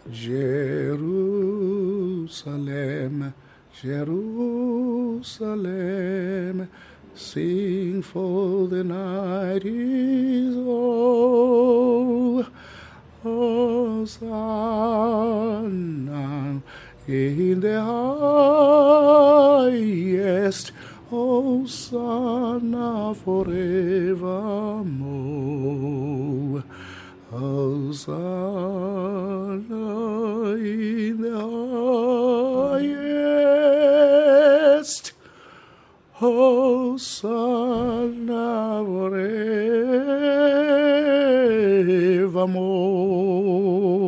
Jerusalem, Jerusalem, sing for the night is old. Hosanna in the highest, Hosanna forevermore. Hosanna in the highest, Hosanna forevermore.